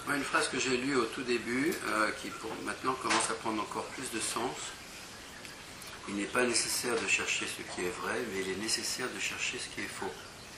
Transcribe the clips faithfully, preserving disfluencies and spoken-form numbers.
Ouais, une phrase que j'ai lue au tout début, euh, qui pour maintenant commence à prendre encore plus de sens. Il n'est pas nécessaire de chercher ce qui est vrai, mais il est nécessaire de chercher ce qui est faux.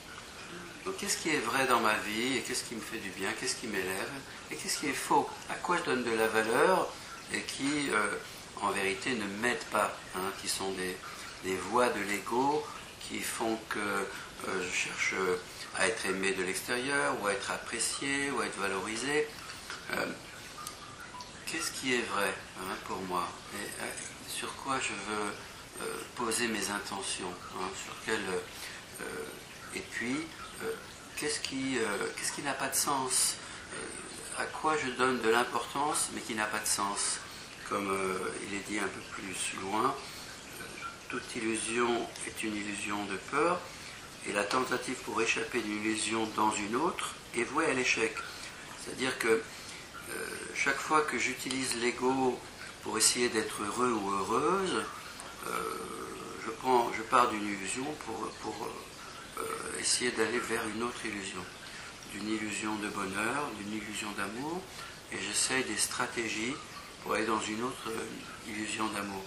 Donc qu'est-ce qui est vrai dans ma vie, et qu'est-ce qui me fait du bien, qu'est-ce qui m'élève, et qu'est-ce qui est faux, à quoi je donne de la valeur, et qui, euh, en vérité, ne m'aident pas, hein, qui sont des, des voies de l'ego, qui font que euh, je cherche à être aimé de l'extérieur, ou à être apprécié, ou à être valorisé. Euh, qu'est-ce qui est vrai, hein, pour moi, et euh, sur quoi je veux euh, poser mes intentions, hein, sur quel, euh, et puis euh, qu'est-ce qui, euh, qu'est-ce qui n'a pas de sens, euh, à quoi je donne de l'importance mais qui n'a pas de sens, comme euh, il est dit un peu plus loin, euh, toute illusion est une illusion de peur, et la tentative pour échapper d'une illusion dans une autre est vouée à l'échec. C'est-à-dire que euh, chaque fois que j'utilise l'ego pour essayer d'être heureux ou heureuse, euh, je, prends, je pars d'une illusion pour, pour euh, essayer d'aller vers une autre illusion, d'une illusion de bonheur, d'une illusion d'amour, et j'essaye des stratégies pour aller dans une autre illusion d'amour.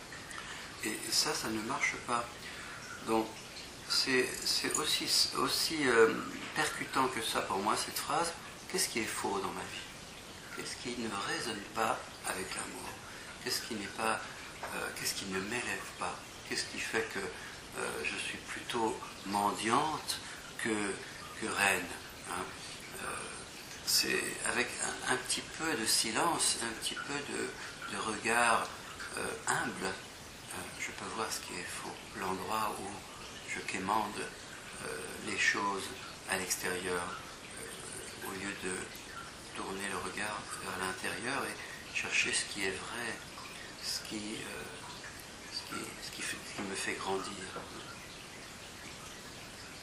Et, et ça, ça ne marche pas. Donc, c'est, c'est aussi, aussi euh, percutant que ça pour moi, cette phrase. Qu'est-ce qui est faux dans ma vie? Qu'est-ce qui ne résonne pas avec l'amour? Qu'est-ce qui n'est pas, euh, qu'est-ce qui ne m'élève pas? Qu'est-ce qui fait que euh, je suis plutôt mendiante que, que reine, hein? euh, C'est avec un, un petit peu de silence, un petit peu de, de regard euh, humble, euh, je peux voir ce qui est faux. L'endroit où je quémande euh, les choses à l'extérieur, euh, au lieu de tourner le regard vers l'intérieur et chercher ce qui est vrai, ce qui, euh, ce qui, ce qui, fait, ce qui me fait grandir.